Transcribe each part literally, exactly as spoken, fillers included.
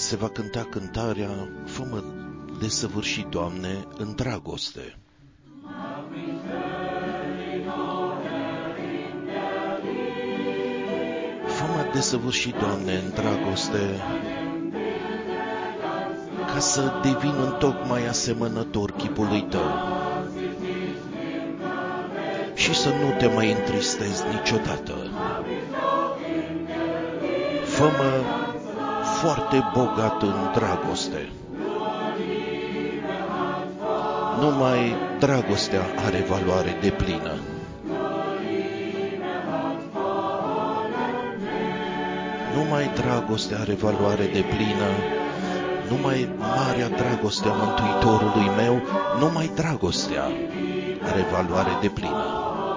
se va cânta cântarea Fă-mă desăvârșit, Doamne, în dragoste. Fă-mă desăvârșit, Doamne, în dragoste, ca să devin întocmai asemănător chipului Tău și să nu Te mai întristez niciodată. Fă-mă foarte bogat în dragoste. Numai dragostea are valoare deplină. Numai dragostea are valoare deplină. Numai marea dragoste a Mântuitorului meu, numai dragostea are valoare deplină.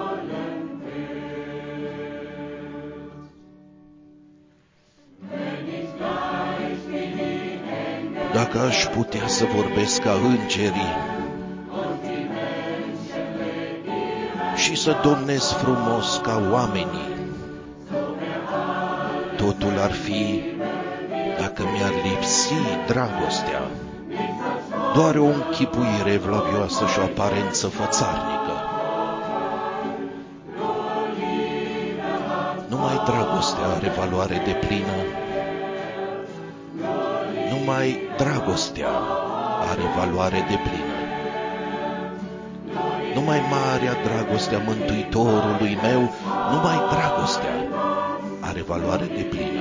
Dacă aș putea să vorbesc ca îngerii și să domnesc frumos ca oamenii, totul ar fi dacă mi-ar lipsi dragostea, doar o închipuire evlavioasă și o aparență fățarnică. Numai dragostea are valoare deplină. Numai dragostea are valoare deplină. Numai marea dragostea Mântuitorului meu, numai dragostea are valoare deplină.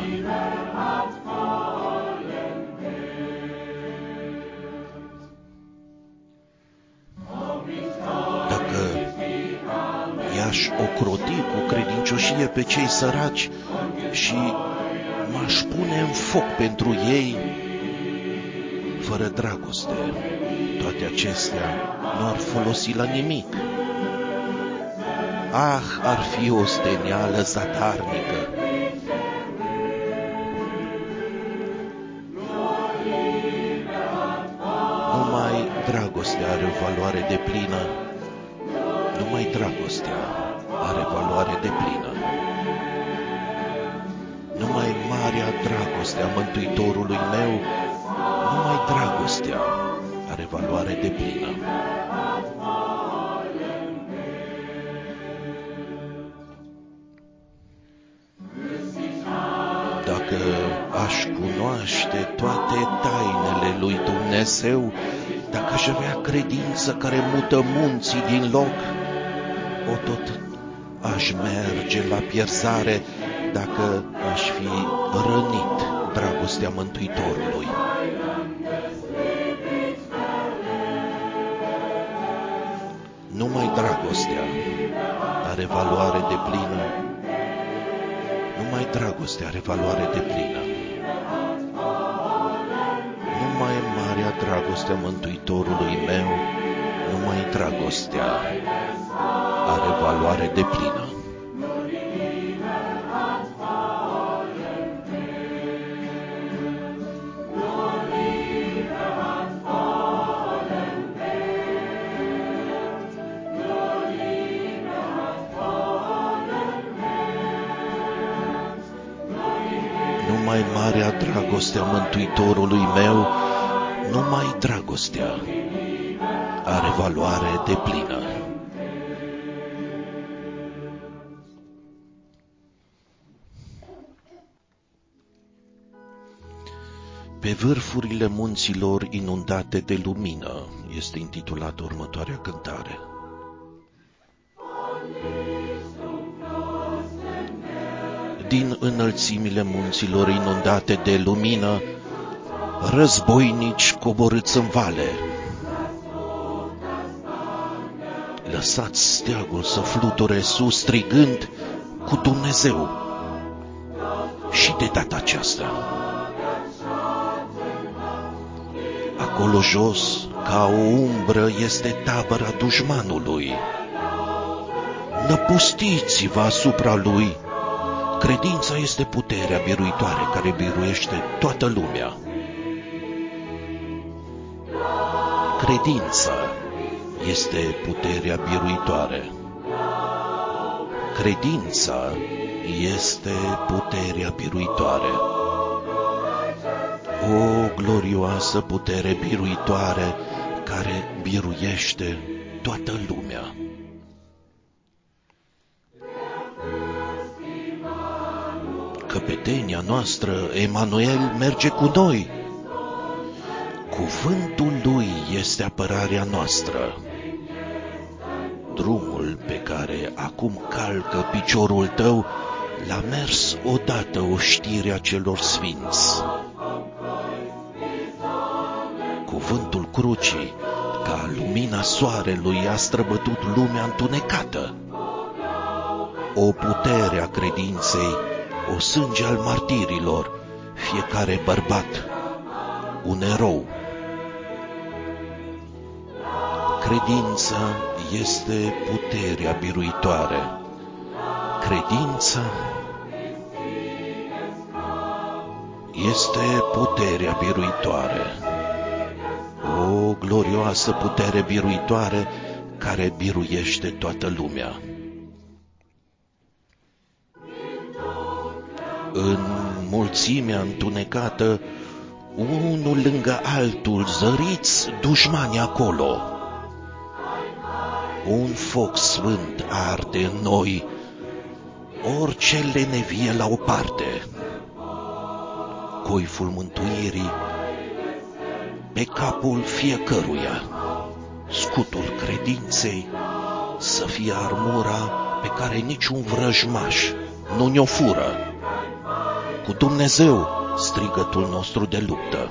Dacă i-aș ocroti cu credincioșie pe cei săraci și m-aș pune în foc pentru ei, fără dragoste, toate acestea nu ar folosi la nimic. Ah, ar fi o steneală zadarnică. Numai dragostea are o valoare deplină. Numai dragostea are valoare deplină. Numai marea dragoste a Mântuitorului meu, numai dragostea are valoare deplină. Dacă aș cunoaște toate tainele lui Dumnezeu, dacă aș avea credință care mută munții din loc, o tot aș merge la pierzare dacă aș fi rănit dragostea Mântuitorului. Numai dragostea are valoare deplină. Numai dragostea are valoare deplină. Numai marea dragoste a Mântuitorului meu, numai dragostea are valoare deplină. Numai marea dragoste a Mântuitorului meu, numai dragostea are valoare deplină. Pe vârfurile munților inundate de lumină este intitulată următoarea cântare. Din înălțimile munților inundate de lumină, războinici coborâți în vale, lăsați steagul să fluture sus, strigând cu Dumnezeu. Și de data aceasta, acolo jos, ca o umbră, este tabăra dușmanului. Năpustiți-vă asupra lui. Credința este puterea biruitoare care biruiește toată lumea. Credința este puterea biruitoare. Credința este puterea biruitoare. O glorioasă putere biruitoare care biruiește toată lumea. Căpetenia noastră, Emanuel, merge cu noi. Cuvântul lui este apărarea noastră. Drumul pe care acum calcă piciorul tău l-a mers odată oștirea celor sfinți. Cuvântul crucii, ca lumina soarelui, a străbătut lumea întunecată. O putere a credinței, o sânge al martirilor, fiecare bărbat, un erou. Credința este puterea biruitoare. Credința este puterea biruitoare. O glorioasă putere biruitoare care biruiește toată lumea. În mulțimea întunecată, unul lângă altul, zăriți dușmani acolo. Un foc sfânt arde în noi, orice lenevie la o parte. Coiful mântuirii pe capul fiecăruia, scutul credinței să fie armura pe care niciun vrăjmaș nu ne-o fură. Cu Dumnezeu strigătul nostru de luptă.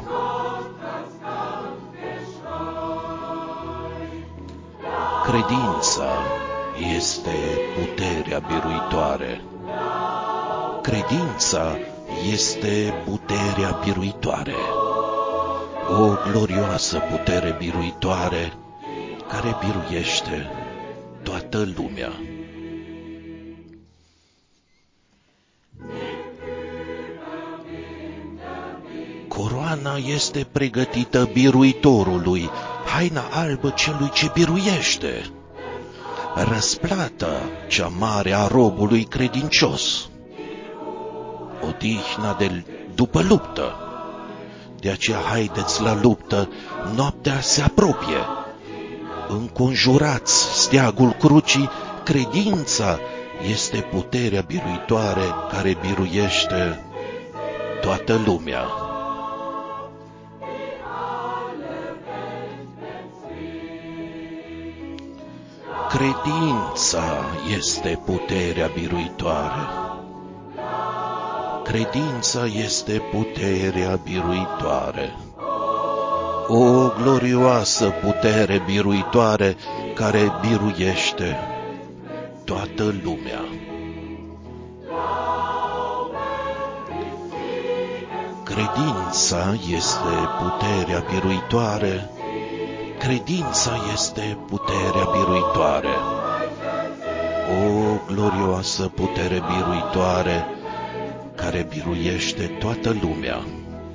Credința este puterea biruitoare. Credința este puterea biruitoare. O glorioasă putere biruitoare care biruiește toată lumea. Coroana este pregătită biruitorului, haina albă celui ce biruiește, răsplata cea mare a robului credincios, odihna de după luptă. De aceea haideți la luptă, noaptea se apropie. Înconjurați steagul crucii, credința este puterea biruitoare care biruiește toată lumea. Credința este puterea biruitoare. Credința este puterea biruitoare. O glorioasă putere biruitoare care biruiește toată lumea. Credința este puterea biruitoare. Credința este puterea biruitoare. O glorioasă putere biruitoare care biruiește toată lumea.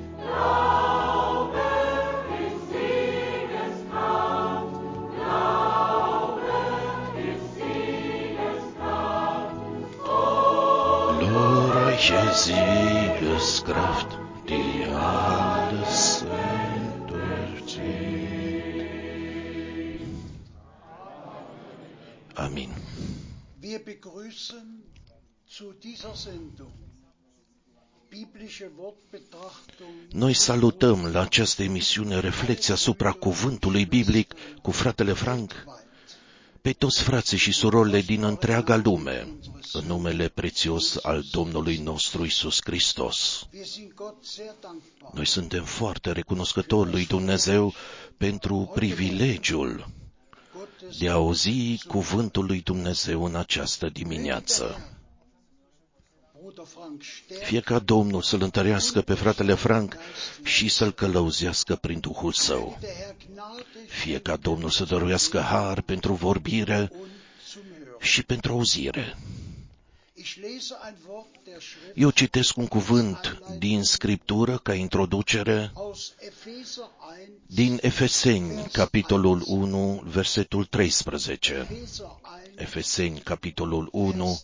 Glorreiche Siegeskraft, die alles durchzieht. Amin. Wir begrüßen zu dieser Sendung biblische Wortbetrachtung. Noi salutăm la această emisiune reflecția asupra cuvântului biblic cu fratele Frank pe toți frații și surorile din întreaga lume, în numele prețios al Domnului nostru Iisus Hristos. Noi suntem foarte recunoscători lui Dumnezeu pentru privilegiul de a auzi cuvântul lui Dumnezeu în această dimineață. Fie ca Domnul să-l întărească pe fratele Frank și să-l călăuzească prin Duhul Său. Fie ca Domnul să dăruiască har pentru vorbire și pentru auzire. Eu citesc un cuvânt din Scriptură ca introducere din Efeseni, capitolul unu, versetul treisprezece. Efeseni, capitolul unu,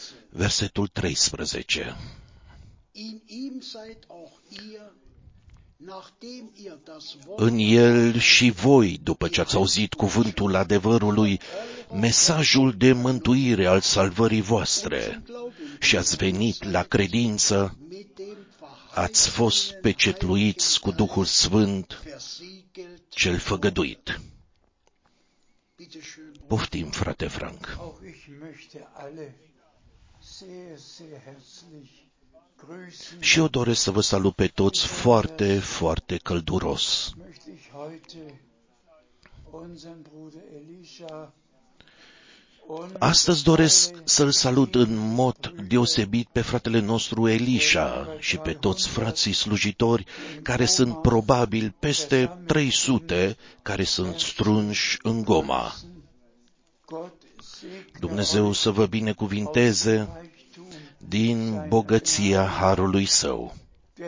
versetul treisprezece. în el și voi, după ce ați auzit cuvântul adevărului, mesajul de mântuire al salvării voastre, și ați venit la credință, ați fost pecetluiți cu Duhul Sfânt, cel făgăduit. Poftim, frate Frank. Și eu doresc să vă salut pe toți foarte, foarte călduros. Astăzi doresc să-l salut în mod deosebit pe fratele nostru Elisha și pe toți frații slujitori, care sunt probabil peste trei sute, care sunt strânși în Goma. Dumnezeu să vă binecuvinteze din bogăția harului Său.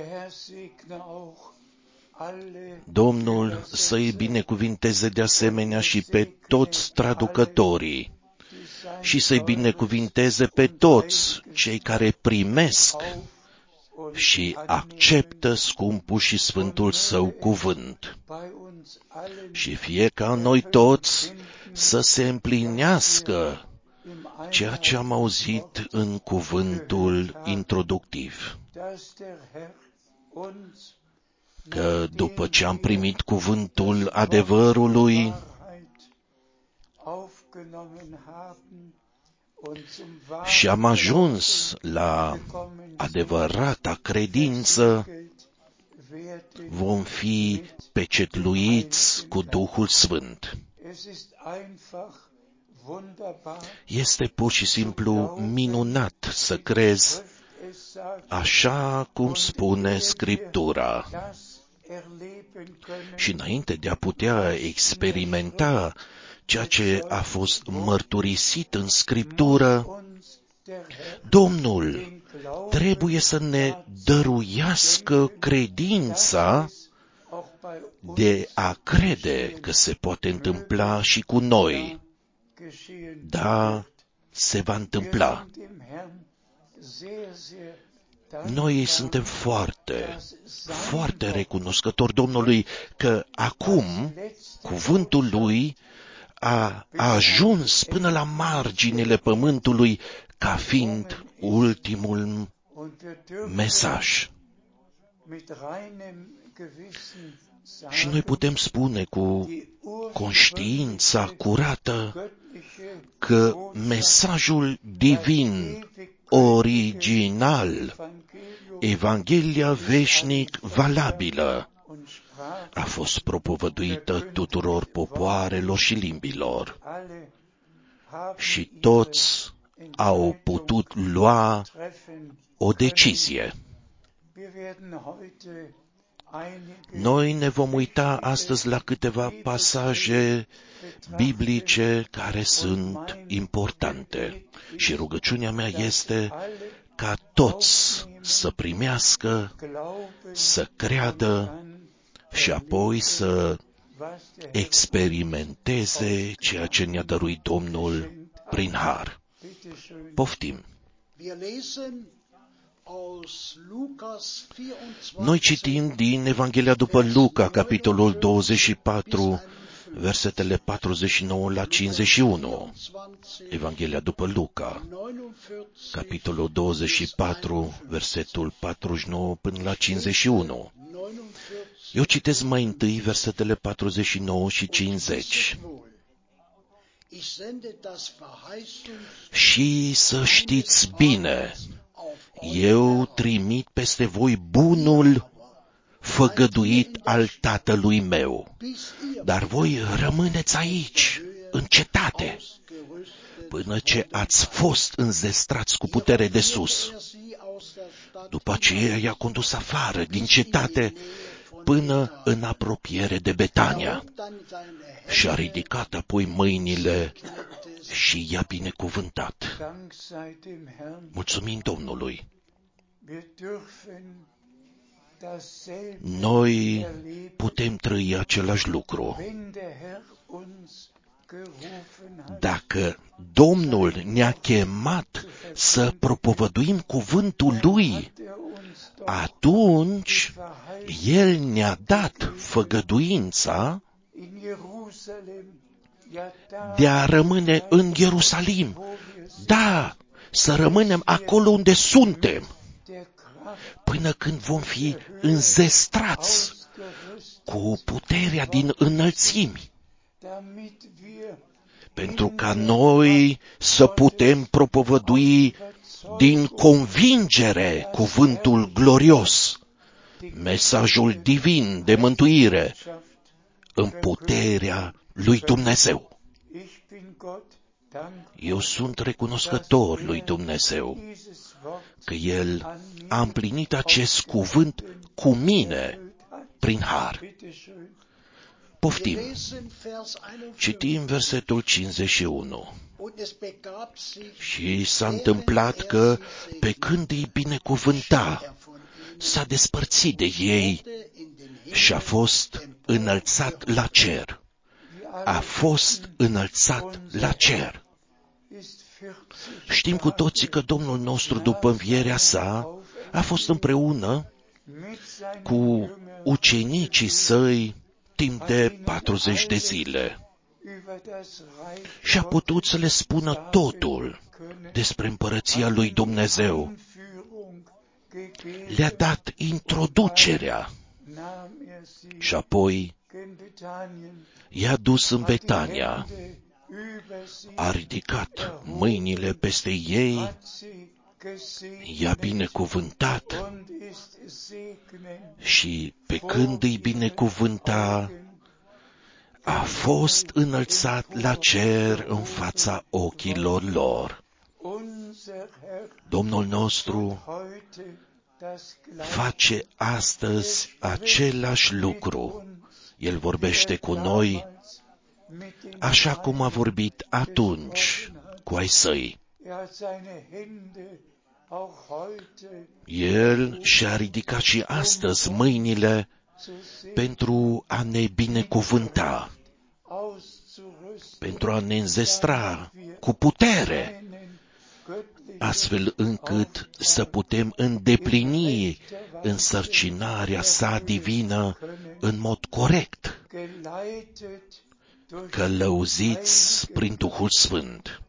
Domnul să-i binecuvinteze de asemenea și pe toți traducătorii și să-i binecuvinteze pe toți cei care primesc și acceptă scumpul și sfântul Său cuvânt. Și fie ca noi toți să se împlinească ceea ce am auzit în cuvântul introductiv. Că după ce am primit cuvântul adevărului, și am ajuns la adevărata credință, vom fi pecetluiți cu Duhul Sfânt. Este pur și simplu minunat să crezi așa cum spune Scriptura. Și înainte de a putea experimenta ceea ce a fost mărturisit în Scriptură, Domnul trebuie să ne dăruiască credința de a crede că se poate întâmpla și cu noi. Da, se va întâmpla. Noi suntem foarte, foarte recunoscători Domnului că acum cuvântul Lui a ajuns până la marginile pământului ca fiind ultimul mesaj. Și noi putem spune cu conștiința curată că mesajul divin, original, Evanghelia veșnic valabilă, a fost propovăduită tuturor popoarelor și limbilor. Și toți au putut lua o decizie. Noi ne vom uita astăzi la câteva pasaje biblice care sunt importante. Și rugăciunea mea este ca toți să primească, să creadă și apoi să experimenteze ceea ce ne-a dăruit Domnul prin har. Poftim! Noi citim din Evanghelia după Luca, capitolul douăzeci și patru, versetele patruzeci și nouă la cincizeci și unu. Evanghelia după Luca, capitolul douăzeci și patru, versetul patruzeci și nouă până la cincizeci și unu. Eu citesc mai întâi versetele patruzeci și nouă și cincizeci. Și să știți bine, eu trimit peste voi bunul făgăduit al Tatălui meu, dar voi rămâneți aici, în cetate, până ce ați fost înzestrați cu putere de sus. După aceea i-a condus afară din cetate până în apropiere de Betania și a ridicat apoi mâinile și i-a binecuvântat. Mulțumim Domnului! Noi putem trăi același lucru. Dacă Domnul ne-a chemat să propovăduim cuvântul Lui, atunci El ne-a dat făgăduința de a rămâne în Ierusalim. Da, să rămânem acolo unde suntem, până când vom fi înzestrați cu puterea din înălțimi, pentru ca noi să putem propovădui din convingere cuvântul glorios, mesajul divin de mântuire, în puterea lui Dumnezeu. Eu sunt recunoscător lui Dumnezeu că El a împlinit acest cuvânt cu mine prin har. Poftim. Citim versetul cincizeci și unu. Și s-a întâmplat că, pe când îi binecuvânta, s-a despărțit de ei și a fost înălțat la cer. A fost înălțat la cer. Știm cu toții că Domnul nostru, după învierea sa, a fost împreună cu ucenicii săi timp de patruzeci de zile și a putut să le spună totul despre împărăția lui Dumnezeu. Le-a dat introducerea și apoi i-a dus în Betania, a ridicat mâinile peste ei, i-a binecuvântat și pe când îi binecuvânta, a fost înălțat la cer în fața ochilor lor. Domnul nostru face astăzi același lucru. El vorbește cu noi așa cum a vorbit atunci cu ai săi. El și-a ridicat și astăzi mâinile pentru a ne binecuvânta, pentru a ne înzestra cu putere, astfel încât să putem îndeplini însărcinarea sa divină în mod corect, călăuziți prin Duhul Sfânt.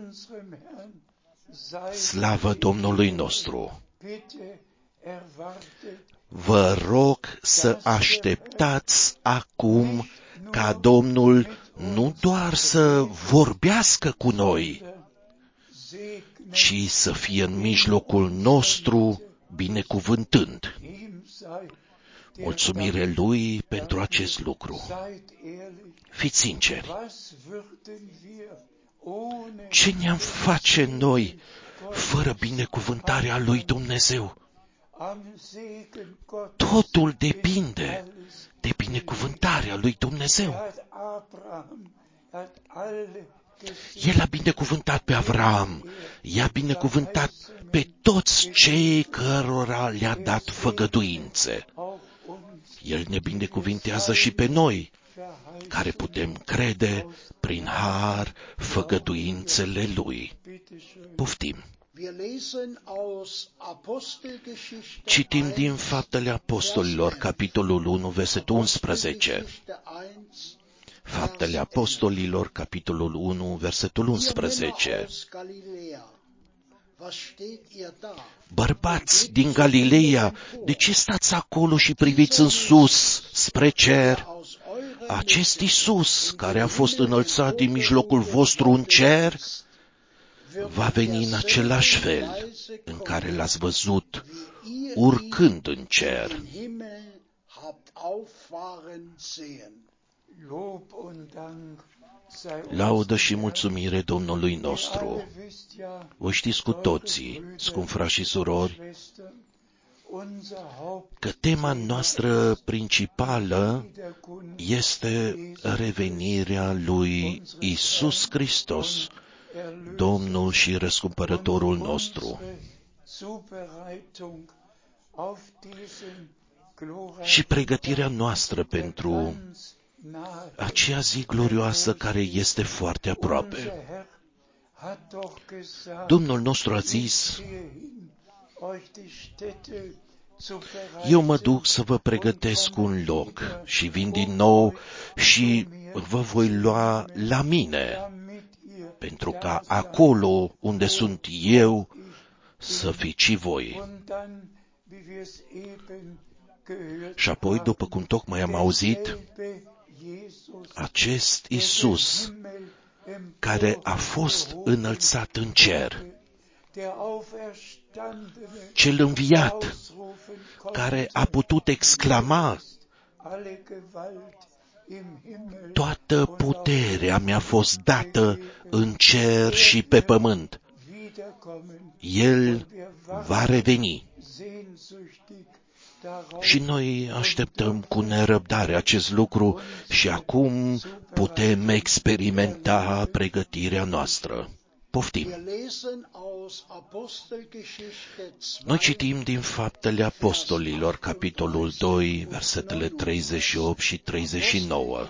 Slavă Domnului nostru! Vă rog să așteptați acum ca Domnul nu doar să vorbească cu noi, ci să fie în mijlocul nostru binecuvântând. Mulțumire Lui pentru acest lucru. Fiți sinceri. Ce ne-am face noi fără binecuvântarea lui Dumnezeu? Totul depinde de binecuvântarea lui Dumnezeu. El a binecuvântat pe Avram, i-a binecuvântat pe toți cei cărora le-a dat făgăduințe. El ne binecuvintează și pe noi, care putem crede prin har făgăduințele Lui. Poftim. Citim din Faptele Apostolilor, capitolul unu, versetul unsprezece. Faptele Apostolilor, capitolul unu, versetul unsprezece. Bărbați din Galileea, de ce stați acolo și priviți în sus, spre cer? Acest Iisus, care a fost înălțat din mijlocul vostru în cer, va veni în același fel în care l-ați văzut urcând în cer. Laudă și mulțumire Domnului nostru. Voi știți cu toții, scumpi frați și surori, că tema noastră principală este revenirea lui Iisus Hristos, Domnul și Răscumpărătorul nostru. Și pregătirea noastră pentru aceea zi glorioasă care este foarte aproape. Domnul nostru a zis: Eu mă duc să vă pregătesc un loc și vin din nou și vă voi lua la mine, pentru ca acolo unde sunt eu să fiți și voi. Și apoi, după cum tocmai am auzit, acest Iisus care a fost înălțat în cer, cel înviat, care a putut exclama: toată puterea mi-a fost dată în cer și pe pământ. El va reveni. Și noi așteptăm cu nerăbdare acest lucru și acum putem experimenta pregătirea noastră. Poftim! Noi citim din Faptele Apostolilor, capitolul doi, versetele treizeci și opt și treizeci și nouă.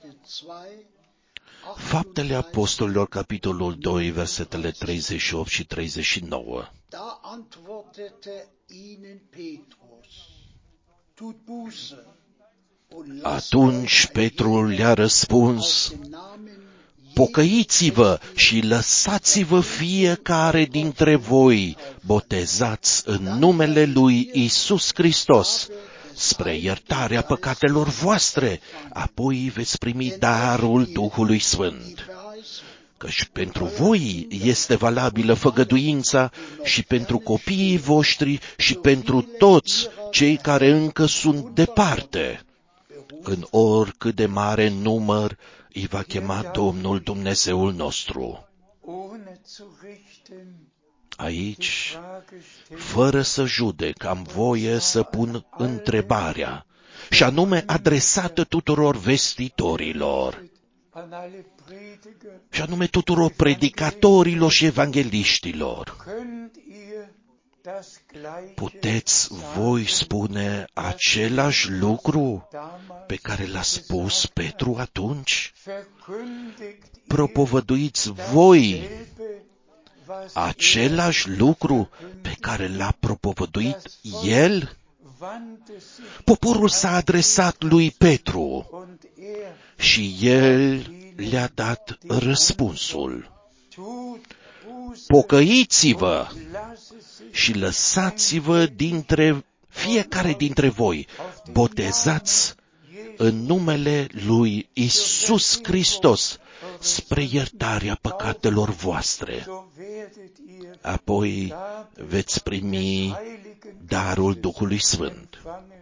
Faptele Apostolilor, capitolul doi, versetele treizeci și opt și treizeci și nouă. Atunci Petru le-a răspuns: pocăiți-vă și lăsați-vă fiecare dintre voi botezați în numele lui Iisus Hristos spre iertarea păcatelor voastre, apoi veți primi darul Duhului Sfânt. Căci pentru voi este valabilă făgăduința și pentru copiii voștri și pentru toți cei care încă sunt departe, în oricât de mare număr îi va chema Domnul Dumnezeul nostru. Aici, fără să judec, am voie să pun întrebarea, și anume adresată tuturor vestitorilor, și anume tuturor predicatorilor și evangeliștilor. Puteți voi spune același lucru pe care l-a spus Petru atunci? Propovăduiți voi același lucru pe care l-a propovăduit el? Poporul s-a adresat lui Petru și el le-a dat răspunsul: pocăiți-vă și lăsați-vă dintre fiecare dintre voi, botezați în numele lui Iisus Hristos spre iertarea păcatelor voastre. Apoi veți primi darul Duhului Sfânt.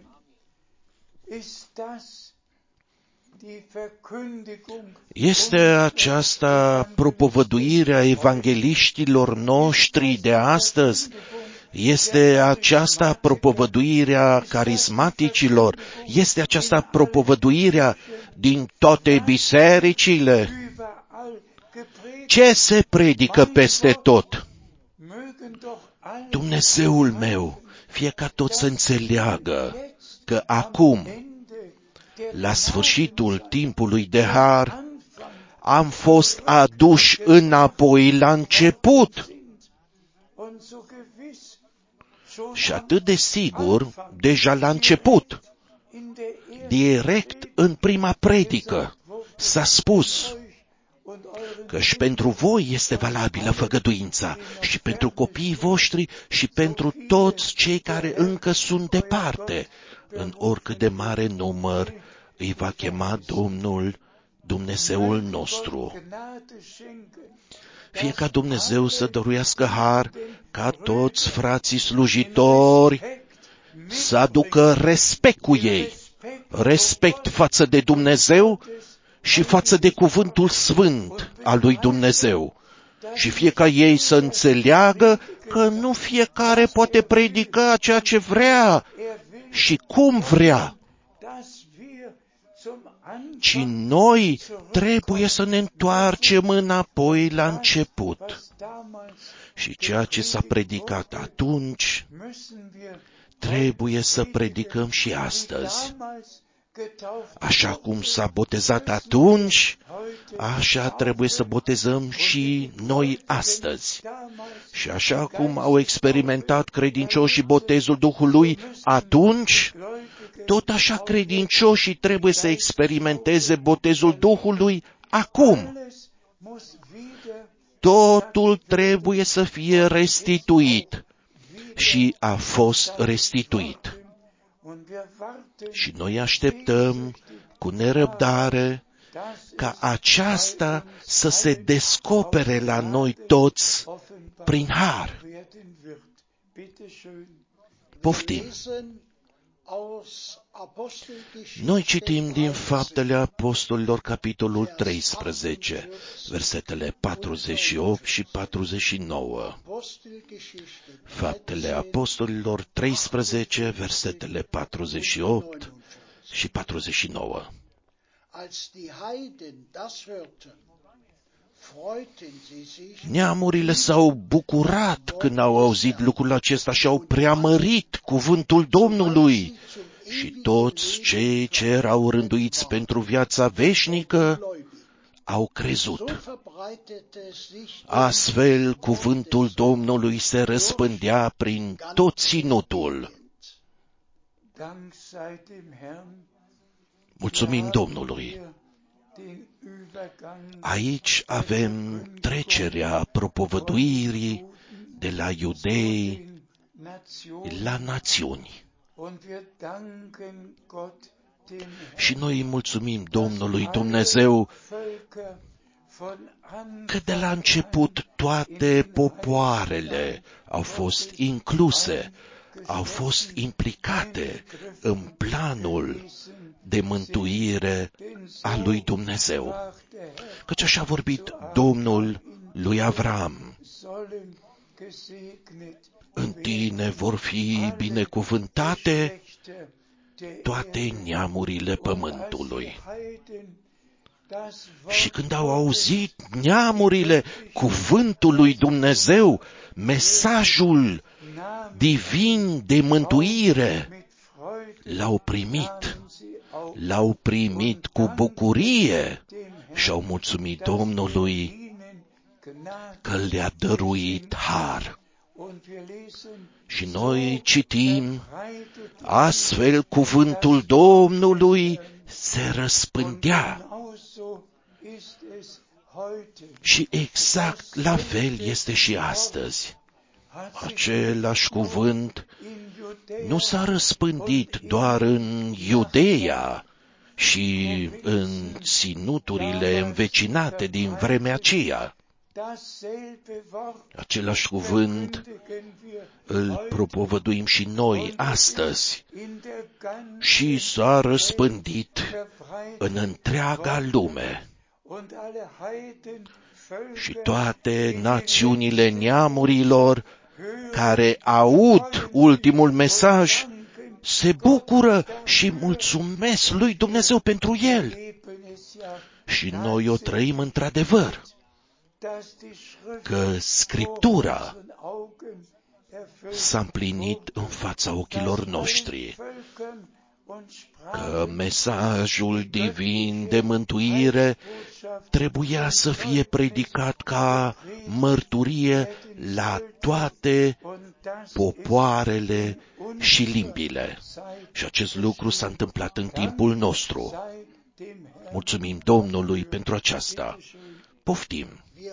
Este aceasta propovăduirea evangeliștilor noștri de astăzi? Este aceasta propovăduirea carismaticilor? Este aceasta propovăduirea din toate bisericile? Ce se predică peste tot? Dumnezeul meu, fie ca tot să înțeleagă că acum, la sfârșitul timpului de har, am fost aduși înapoi la început. Și atât de sigur, deja la început, direct în prima predică, s-a spus că și pentru voi este valabilă făgăduința, și pentru copiii voștri și pentru toți cei care încă sunt departe, în oricât de mare număr îi va chema Domnul Dumnezeul nostru. Fie ca Dumnezeu să dăruiască har ca toți frații slujitori să aducă respect cu ei, respect față de Dumnezeu și față de cuvântul sfânt al lui Dumnezeu. Și fie ca ei să înțeleagă că nu fiecare poate predica ceea ce vrea și cum vrea, ci noi trebuie să ne întoarcem înapoi la început. Și ceea ce s-a predicat atunci, trebuie să predicăm și astăzi. Așa cum s-a botezat atunci, așa trebuie să botezăm și noi astăzi. Și așa cum au experimentat credincioșii botezul Duhului atunci, tot așa credincioșii trebuie să experimenteze botezul Duhului acum. Totul trebuie să fie restituit și a fost restituit. Și noi așteptăm cu nerăbdare ca aceasta să se descopere la noi toți prin har. Poftim! Noi citim din Faptele Apostolilor, capitolul treisprezece, versetele patruzeci și opt și patruzeci și nouă. Faptele Apostolilor treisprezece, versetele patruzeci și opt și patruzeci și nouă. Neamurile s-au bucurat când au auzit lucrul acesta și au preamărit cuvântul Domnului. Și toți cei ce erau rânduiți pentru viața veșnică au crezut. Astfel, cuvântul Domnului se răspândea prin tot ținutul. Mulțumim Domnului! Aici avem trecerea propovăduirii de la iudei la națiuni. Și noi îi mulțumim Domnului Dumnezeu că de la început toate popoarele au fost incluse, au fost implicate în planul de mântuire a lui Dumnezeu. Căci așa a vorbit Domnul lui Avram: în tine vor fi binecuvântate toate neamurile pământului. Și când au auzit neamurile cuvântul lui Dumnezeu, mesajul divin de mântuire, l-au primit, l-au primit cu bucurie și au mulțumit Domnului că le-a dăruit har. Și noi citim, astfel cuvântul Domnului se răspândea. Și exact la fel este și astăzi. Același cuvânt nu s-a răspândit doar în Iudeea și în ținuturile învecinate din vremea aceea. Același cuvânt îl propovăduim și noi astăzi și s-a răspândit în întreaga lume. Și toate națiunile neamurilor care aud ultimul mesaj se bucură și mulțumesc lui Dumnezeu pentru el. Și noi o trăim într-adevăr, că Scriptura s-a împlinit în fața ochilor noștri, că mesajul divin de mântuire trebuia să fie predicat ca mărturie la toate popoarele și limbile. Și acest lucru s-a întâmplat în timpul nostru. Mulțumim Domnului pentru aceasta. Poftim!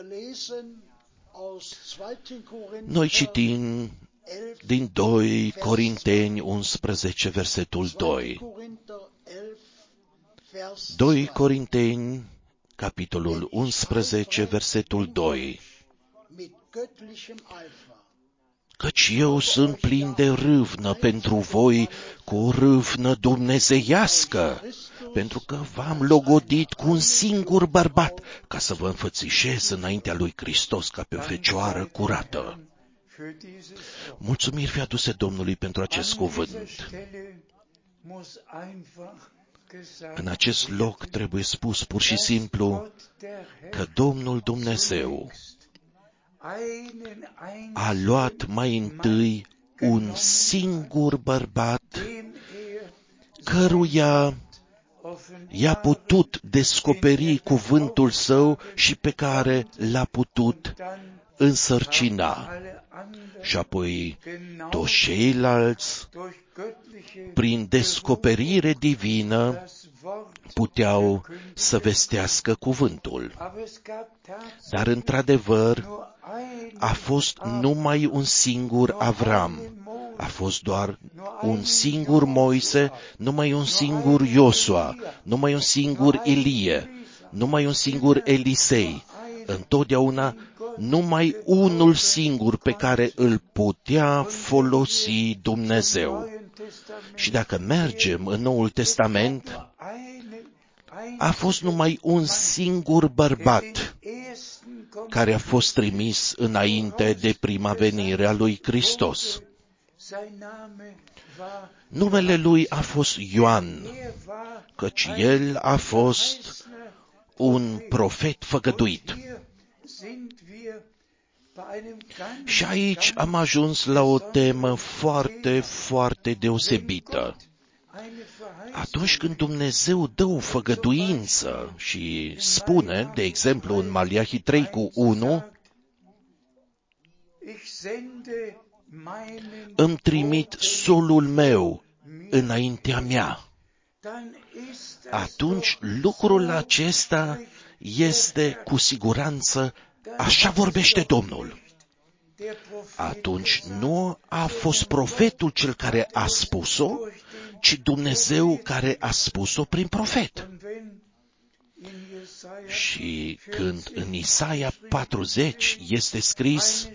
Noi citim din doi Corinteni unsprezece, versetul doi. doi Corinteni, capitolul unsprezece, versetul doi. Căci eu sunt plin de râvnă pentru voi, cu o râvnă dumnezeiască, pentru că v-am logodit cu un singur bărbat, ca să vă înfățișez înaintea lui Hristos ca pe o fecioară curată. Mulțumiri fi aduse Domnului pentru acest cuvânt. În acest loc trebuie spus pur și simplu că Domnul Dumnezeu a luat mai întâi un singur bărbat căruia i-a putut descoperi cuvântul său și pe care l-a putut însărcina. Și apoi toți ceilalți, prin descoperire divină, puteau să vestească cuvântul. Dar, într-adevăr, a fost numai un singur Avram, a fost doar un singur Moise, numai un singur Iosua, numai un singur Ilie, numai un singur Elisei, întotdeauna numai unul singur pe care îl putea folosi Dumnezeu. Și dacă mergem în Noul Testament, a fost numai un singur bărbat care a fost trimis înainte de prima venire a lui Hristos. Numele lui a fost Ioan, căci el a fost un profet făgăduit. Și aici am ajuns la o temă foarte, foarte deosebită. Atunci când Dumnezeu dă o făgăduință și spune, de exemplu în Maleahi trei cu unu, îmi trimit solul meu înaintea mea, atunci lucrul acesta este cu siguranță, așa vorbește Domnul. Atunci nu a fost profetul cel care a spus-o, ci Dumnezeu care a spus-o prin profet. Și când în Isaia patruzeci este scris,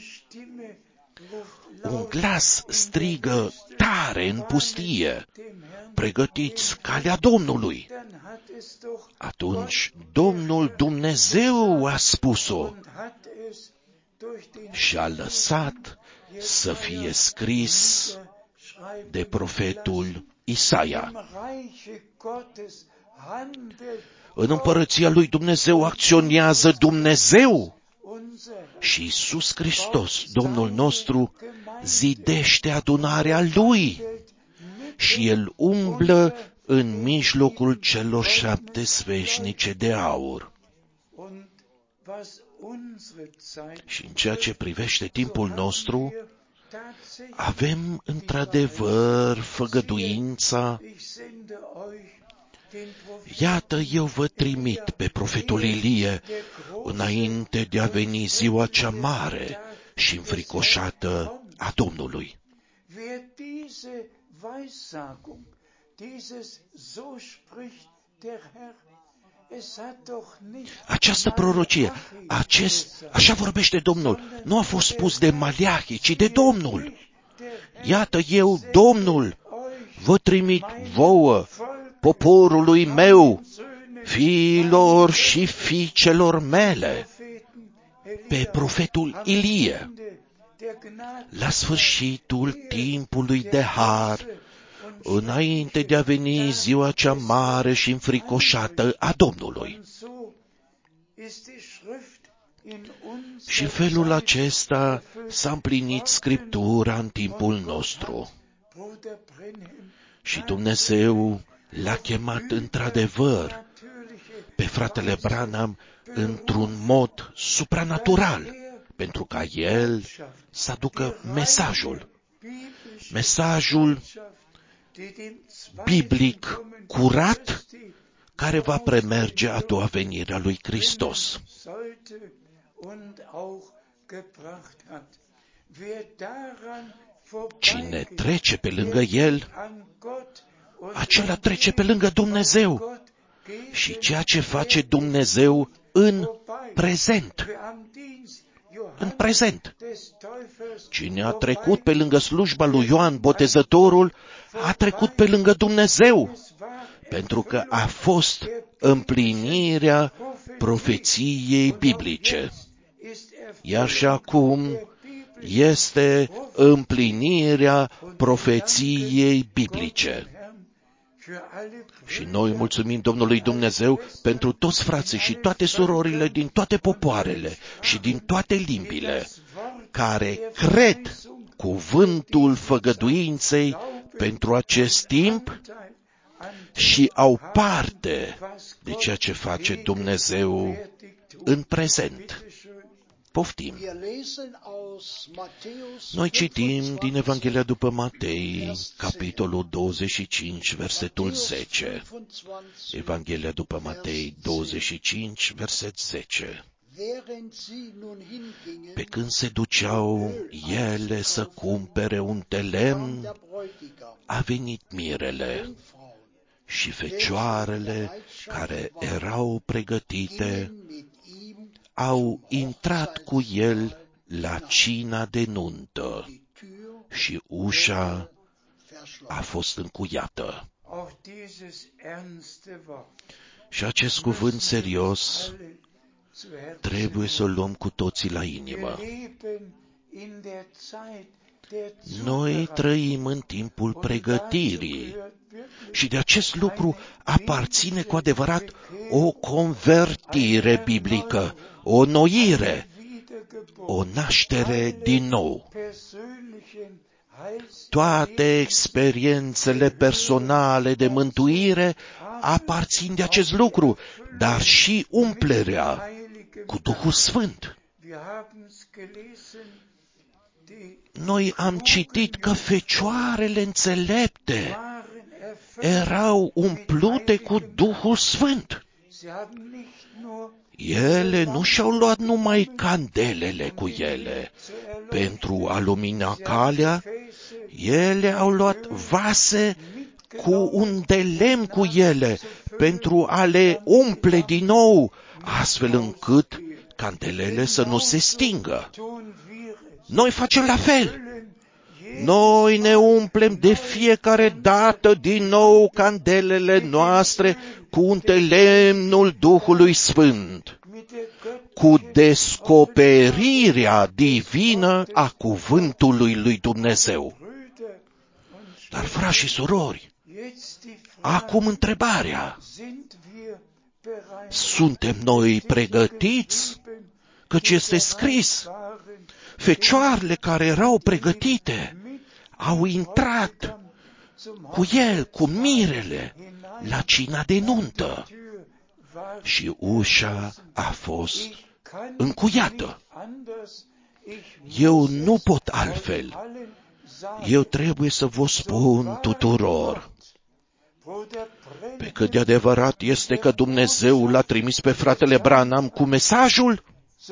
un glas strigă tare în pustie, pregătiți calea Domnului. Atunci Domnul Dumnezeu a spus-o și a lăsat să fie scris de profetul Isaia. În împărăția lui Dumnezeu acționează Dumnezeu și Iisus Hristos, Domnul nostru, zidește adunarea Lui și El umblă în mijlocul celor șapte sfeșnice de aur. Și în ceea ce privește timpul nostru, avem într-adevăr făgăduința, iată, eu vă trimit pe profetul Ilie înainte de a veni ziua cea mare și înfricoșată a Domnului. Această prorocie, acest, așa vorbește Domnul, nu a fost spus de Maleahi, ci de Domnul. Iată, eu, Domnul, vă trimit vouă, poporului meu, fiilor și fiicelor mele, pe profetul Ilie, la sfârșitul timpului de har, înainte de a veni ziua cea mare și înfricoșată a Domnului. Și în felul acesta s-a împlinit Scriptura în timpul nostru. Și Dumnezeu l-a chemat într-adevăr pe fratele Branham într-un mod supranatural, pentru ca el să aducă mesajul. Mesajul biblic curat care va premerge a doua venire a lui Hristos. Cine trece pe lângă el, acela trece pe lângă Dumnezeu și ceea ce face Dumnezeu în prezent. În prezent. Cine a trecut pe lângă slujba lui Ioan Botezătorul, a trecut pe lângă Dumnezeu, pentru că a fost împlinirea profeției biblice. Iar și acum este împlinirea profeției biblice. Și noi mulțumim Domnului Dumnezeu pentru toți frații și toate surorile din toate popoarele și din toate limbile care cred cuvântul făgăduinței pentru acest timp și au parte de ceea ce face Dumnezeu în prezent. Poftim! Noi citim din Evanghelia după Matei, capitolul douăzeci și cinci, versetul zece. Evanghelia după Matei douăzeci și cinci, verset zece. Pe când se duceau ele să cumpere un telemn, a venit mirele și fecioarele care erau pregătite au intrat cu el la cina de nuntă și ușa a fost încuiată. Și acest cuvânt serios trebuie să o luăm cu toții la inimă. Noi trăim în timpul pregătirii și de acest lucru aparține cu adevărat o convertire biblică, o noire, o naștere din nou. Toate experiențele personale de mântuire aparțin de acest lucru, dar și umplerea cu Duhul Sfânt. Noi am citit că fecioarele înțelepte erau umplute cu Duhul Sfânt. Ele nu și-au luat numai candelele cu ele pentru a lumina calea, ele au luat vase cu un de lemn cu ele pentru a le umple din nou, astfel încât candelele să nu se stingă. Noi facem la fel. Noi ne umplem de fiecare dată din nou candelele noastre cu un de lemnul Duhului Sfânt, cu descoperirea divină a cuvântului lui Dumnezeu. Dar, frați și surori, acum întrebarea: suntem noi pregătiți? Căci este scris, fecioarele care erau pregătite au intrat cu el, cu mirele, la cina de nuntă și ușa a fost încuiată. Eu nu pot altfel. Eu trebuie să vă spun tuturor, pe cât de adevărat este că Dumnezeu l-a trimis pe fratele Branham cu mesajul,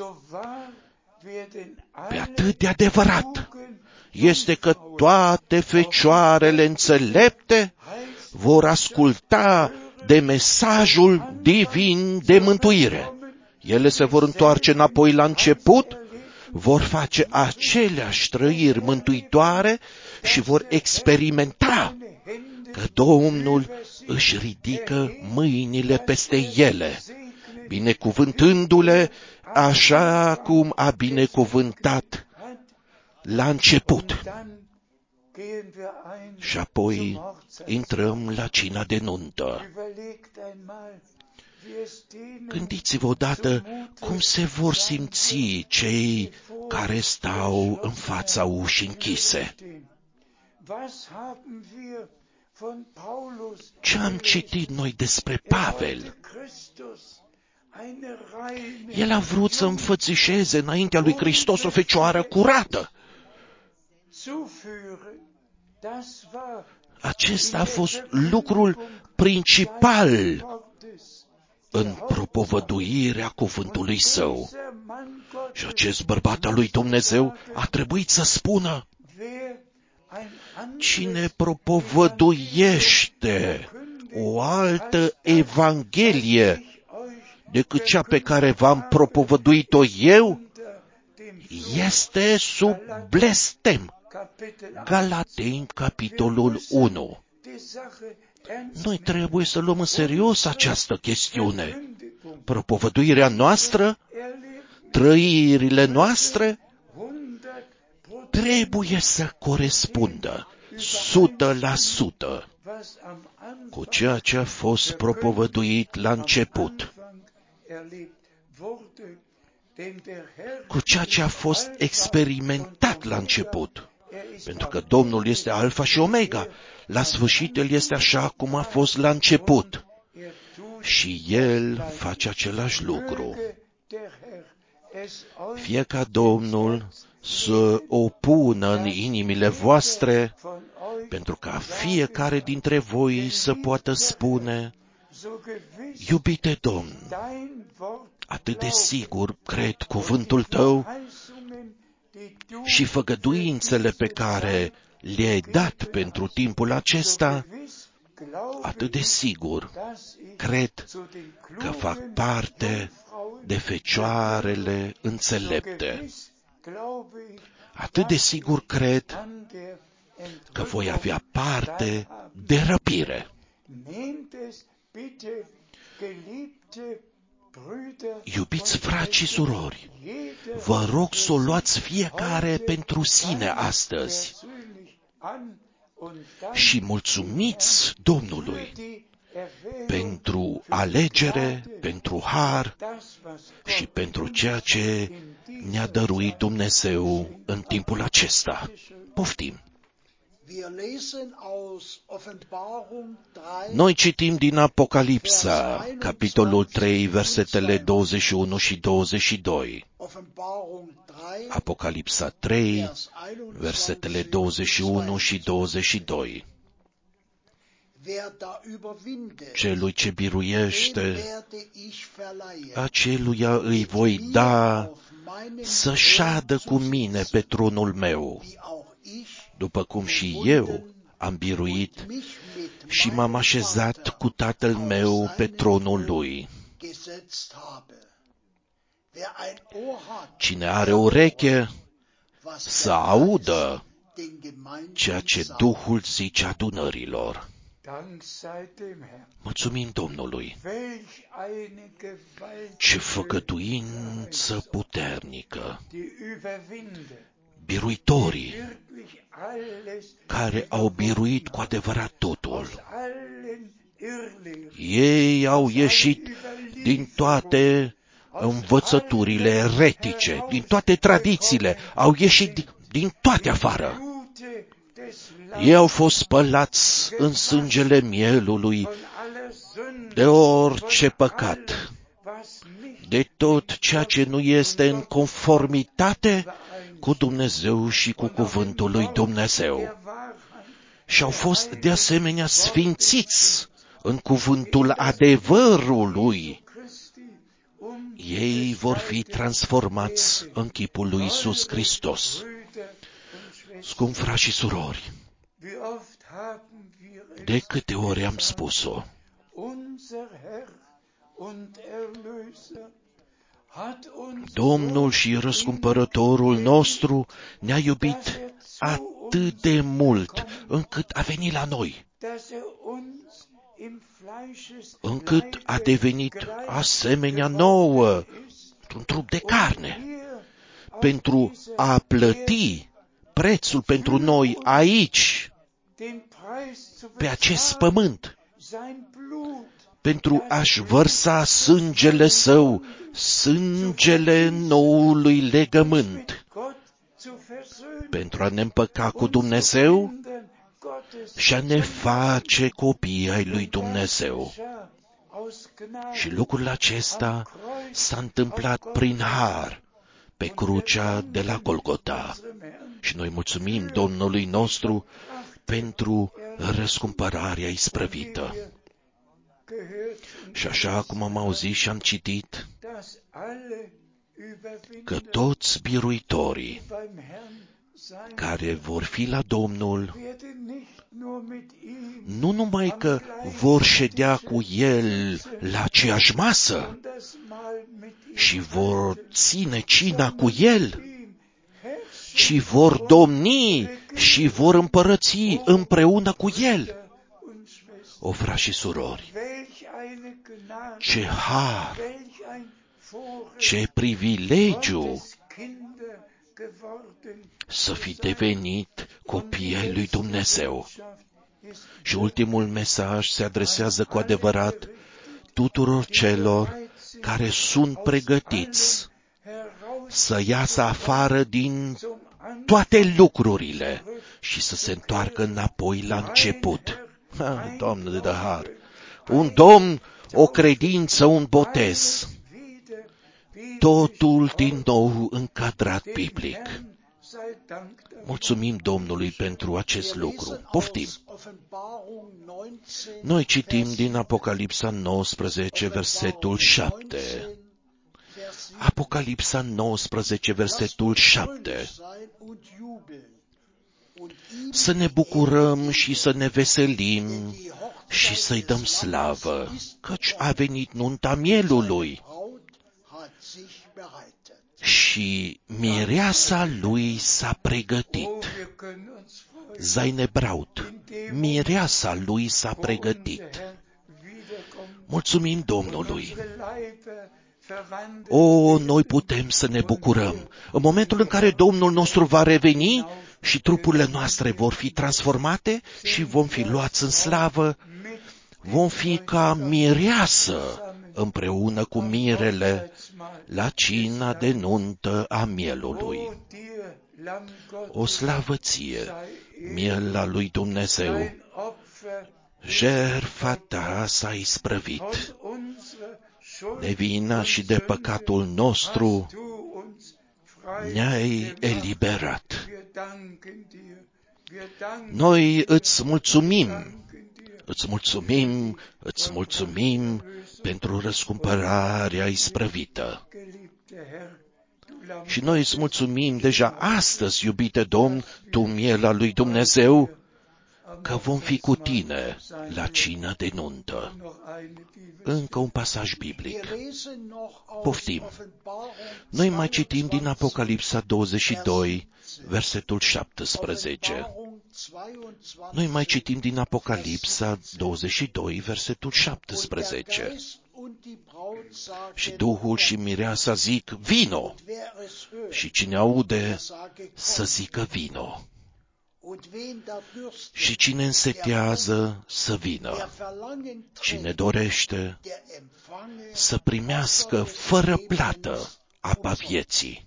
pe atât de adevărat este că toate fecioarele înțelepte vor asculta de mesajul divin de mântuire. Ele se vor întoarce înapoi la început, vor face aceleași trăiri mântuitoare și vor experimenta că Domnul își ridică mâinile peste ele, binecuvântându-le așa cum a binecuvântat la început. Și apoi intrăm la cina de nuntă. Gândiți-vă odată cum se vor simți cei care stau în fața ușii închise. Ce am citit noi despre Pavel? El a vrut să înfățișeze înaintea lui Hristos o fecioară curată. Acesta a fost lucrul principal în propovăduirea cuvântului său. Și acest bărbat al lui Dumnezeu a trebuit să spună: cine propovăduiește o altă evanghelie decât cea pe care v-am propovăduit-o eu, este sub blestem. Galateni, capitolul unu. Noi trebuie să luăm în serios această chestiune. Propovăduirea noastră, trăirile noastre, trebuie să corespundă sută la sută cu ceea ce a fost propovăduit la început, cu ceea ce a fost experimentat la început, Pentru că Domnul este Alfa și Omega. La sfârșit El este așa cum a fost la început. Și El face același lucru. Fie ca Domnul să o pună în inimile voastre, pentru ca fiecare dintre voi să poată spune: iubite Domn, atât de sigur cred cuvântul Tău și făgăduințele pe care le-ai dat pentru timpul acesta, atât de sigur cred că fac parte de fecioarele înțelepte. Atât de sigur cred că voi avea parte de răpire. Iubiți frați și surori, vă rog să o luați fiecare pentru sine astăzi și mulțumiți Domnului pentru alegere, pentru har și pentru ceea ce ne-a dăruit Dumnezeu în timpul acesta. Poftim! Noi citim din Apocalipsa, capitolul trei, versetele douăzeci și unu și douăzeci și doi. Apocalipsa trei, versetele douăzeci și unu și douăzeci și doi. Celui ce biruiește, aceluia îi voi da să șadă cu mine pe tronul meu, după cum și eu am biruit și m-am așezat cu Tatăl meu pe tronul lui. Cine are ureche, să audă ceea ce Duhul zice adunărilor. Mulțumim Domnului! Ce făgăduință puternică! Biruitorii care au biruit cu adevărat totul. Ei au ieșit din toate învățăturile eretice, din toate tradițiile, au ieșit din toate afară. Ei au fost spălați în sângele mielului de orice păcat, de tot ceea ce nu este în conformitate cu Dumnezeu și cu cuvântul lui Dumnezeu. Și au fost de asemenea sfințiți în cuvântul adevărului. Ei vor fi transformați în chipul lui Iisus Hristos. Scumpi frați și surori, de câte ori am spus-o, Domnul și Răscumpărătorul nostru ne-a iubit atât de mult, încât a venit la noi, încât a devenit asemenea nouă, un trup de carne, pentru a plăti prețul pentru noi aici, pe acest pământ, pentru a-și vărsa sângele său, sângele noului legământ, pentru a ne împăca cu Dumnezeu și a ne face copii ai lui Dumnezeu. Și lucrul acesta s-a întâmplat prin har pe crucea de la Golgota. Și noi mulțumim Domnului nostru pentru răscumpărarea isprăvită. Și așa cum am auzit și am citit, că toți biruitorii care vor fi la Domnul, nu numai că vor ședea cu El la aceeași masă și vor ține cina cu El, ci vor domni și vor împărăți împreună cu El. O, frați și surori, ce har, ce privilegiu să fi devenit copii ai lui Dumnezeu. Și ultimul mesaj se adresează cu adevărat tuturor celor care sunt pregătiți să iasă afară din toate lucrurile și să se întoarcă înapoi la început. Ha, Doamne de dă har! Un Domn, o credință, un botez. Totul din nou încadrat biblic. Mulțumim Domnului pentru acest lucru. Poftim! Noi citim din Apocalipsa nouăsprezece, versetul șapte. Apocalipsa nouăsprezece, versetul șapte. Să ne bucurăm și să ne veselim și să-i dăm slavă, căci a venit nunta mielului și mireasa lui s-a pregătit. Seine Braut, mireasa lui s-a pregătit. Mulțumim Domnului! O, noi putem să ne bucurăm în momentul în care Domnul nostru va reveni și trupurile noastre vor fi transformate și vom fi luați în slavă. Vom fi ca mireasă împreună cu mirele la cina de nuntă a mielului. O slavă ție, miela lui Dumnezeu, jertfa ta s-a isprăvit. De vina și de păcatul nostru ne-ai eliberat. Noi îți mulțumim, îți mulțumim, îți mulțumim pentru răscumpărarea isprăvită. Și noi îți mulțumim deja astăzi, iubite Domn, tu miela lui Dumnezeu, că vom fi cu tine la cină de nuntă. Încă un pasaj biblic. Poftim. Noi mai citim din Apocalipsa douăzeci și doi, versetul șaptesprezece. Noi mai citim din Apocalipsa douăzeci și doi, versetul șaptesprezece. Și Duhul și mireasa zic, vino! Și cine aude, să zică vino. Și cine însetează, să vină. Cine dorește, să primească fără plată apa vieții.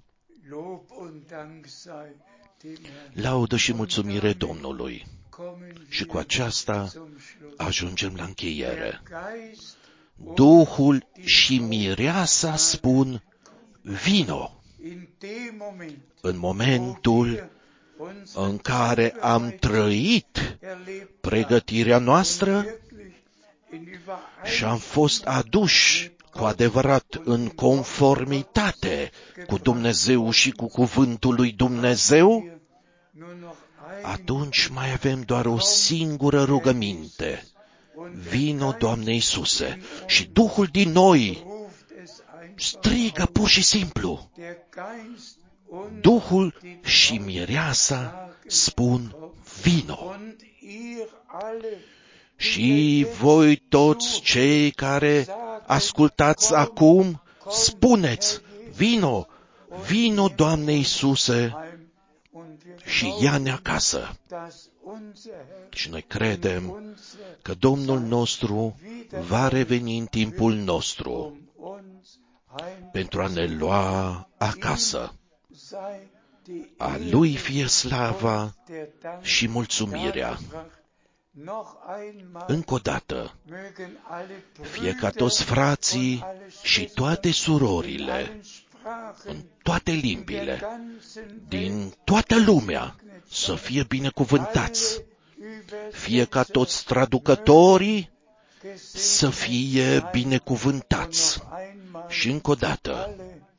Laudă și mulțumire Domnului. Și cu aceasta ajungem la încheiere. Duhul și mireasa spun, vino! În momentul în care am trăit pregătirea noastră și am fost aduși cu adevărat în conformitate cu Dumnezeu și cu cuvântul lui Dumnezeu, atunci mai avem doar o singură rugăminte. Vino, Doamne Iisuse, și Duhul din noi strigă pur și simplu. Duhul și mireasa spun, vino. Și voi toți cei care ascultați acum, spuneți, vino, vino, Doamne Iisuse, și ia-ne acasă. Și noi credem că Domnul nostru va reveni în timpul nostru pentru a ne lua acasă. A Lui fie slava și mulțumirea. Încă o dată, fie ca toți frații și toate surorile, în toate limbile, din toată lumea, să fie binecuvântați, fie ca toți traducătorii să fie binecuvântați. Și încă o dată,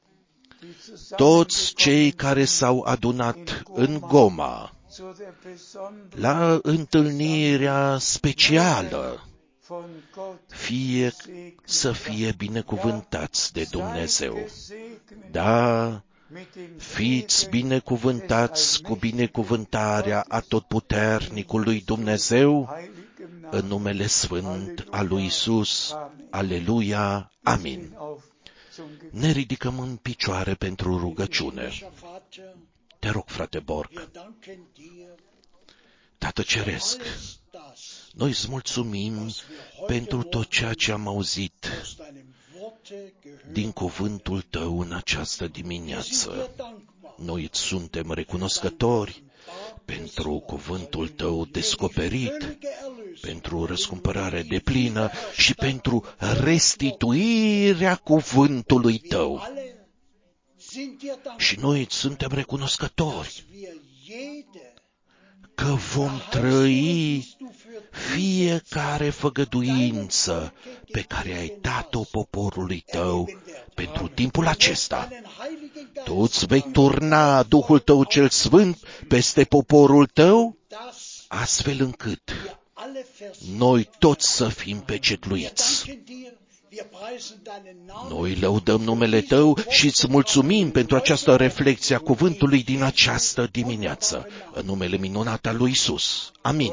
toți cei care s-au adunat în Goma, la întâlnirea specială, fie să fie binecuvântați de Dumnezeu. Da, fiți binecuvântați cu binecuvântarea atotputernicului Dumnezeu, în numele sfânt al lui Iisus. Aleluia, amin. Ne ridicăm în picioare pentru rugăciune. Te rog, frate Borg, Tată Ceresc, noi îți mulțumim pentru tot ceea ce am auzit din cuvântul Tău în această dimineață. Noi îți suntem recunoscători pentru cuvântul Tău descoperit, pentru răscumpărare deplină și pentru restituirea cuvântului Tău. Și noi suntem recunoscători că vom trăi fiecare făgăduință pe care ai dat-o poporului Tău pentru timpul acesta. Tu îți vei turna Duhul Tău cel Sfânt peste poporul Tău, astfel încât noi toți să fim pecetluiți. Noi lăudăm numele Tău și îți mulțumim pentru această reflecție a cuvântului din această dimineață, în numele minunat al lui Isus. Amin.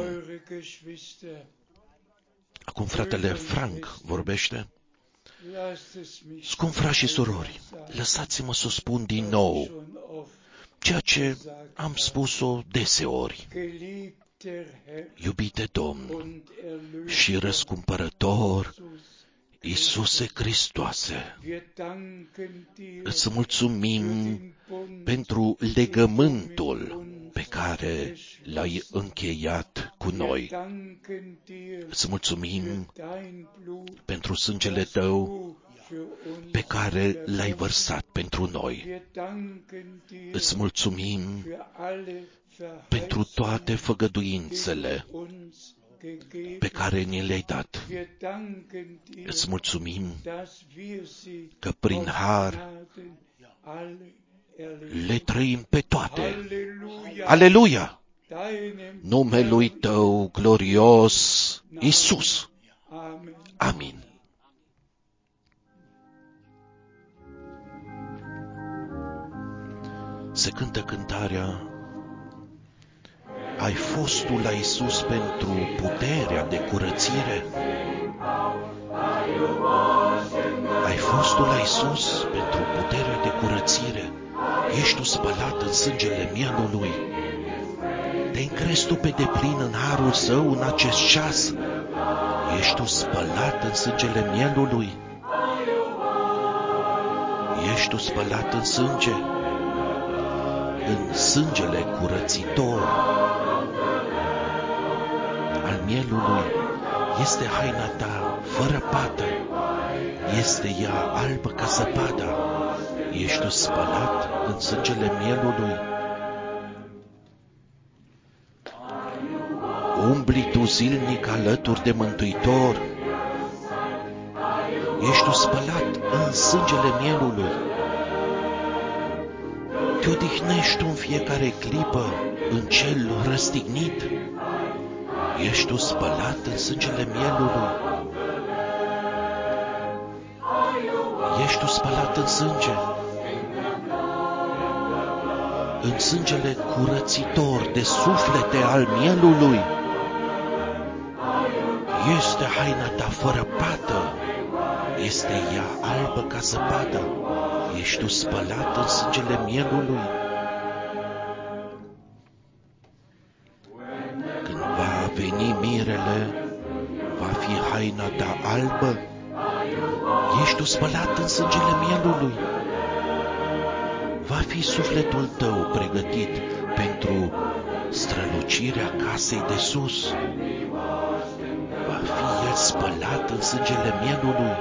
Acum fratele Frank vorbește. Scump frați și surori, lăsați-mă să spun din nou ceea ce am spus-o deseori. Iubite Domn și răscumpărător Iisuse Hristoase, îți mulțumim pentru legământul pe care l-ai încheiat cu noi. Îți mulțumim pentru sângele Tău pe care l-ai vărsat pentru noi. Îți mulțumim pentru toate făgăduințele pe care ni le-ai dat. Îți mulțumim că prin har le trăim pe toate. Aleluia! Numelui Tău glorios, Iisus. Amin. Se cântă cântarea: ai fost tu la Iisus pentru puterea de curățire? Ai fost tu la Iisus pentru puterea de curățire? Ești tu spălat în sângele mielului? Te încrezi tu pe deplin în harul Său în acest ceas? Ești tu spălat în sângele mielului? Ești tu spălat în sânge? În sângele curățitor al mielului este haina ta fără pată, este ea albă ca zăpada. Ești tu spălat în sângele mielului? Umbli tu zilnic alături de Mântuitor? Ești tu spălat în sângele mielului? Te odihnești tu în fiecare clipă în cel răstignit? Ești tu spălat în sângele mielului? Ești tu spălat în sânge? În sângele curățitor de suflete al mielului? Este haina ta fără pată? Este ea albă ca zăpadă? Ești tu spălat în sângele mielului? Când va veni mirele, va fi haina ta albă? Ești tu spălat în sângele mielului? Va fi sufletul tău pregătit pentru strălucirea casei de sus? Va fi el spălat în sângele mielului?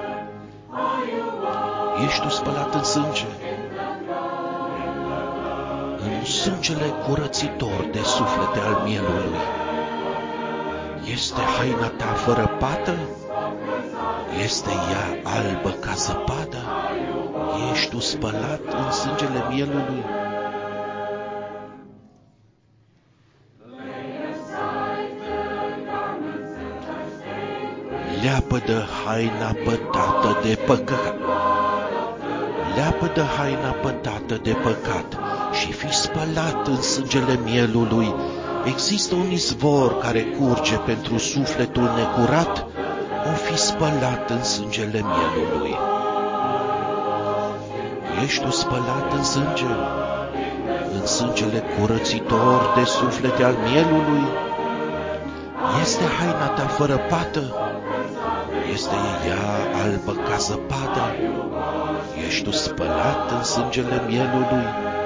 Ești tu spălat în sânge? În sângele curățitor de suflete al mielului? Este haina ta fără pată? Este ea albă ca zăpadă? Ești tu spălat în sângele mielului? Leapă-dă haina pătată de păcat. Leapă-dă haina pătată de păcat și fii spălat în sângele mielului. Există un izvor care curge pentru sufletul necurat, o fi spălat în sângele mielului. Ești tu spălat în sânge? În sângele curățitor de suflete al mielului? Este haina ta fără pată? Este ea albă ca zăpadă? Ești tu spălat în sângele mielului?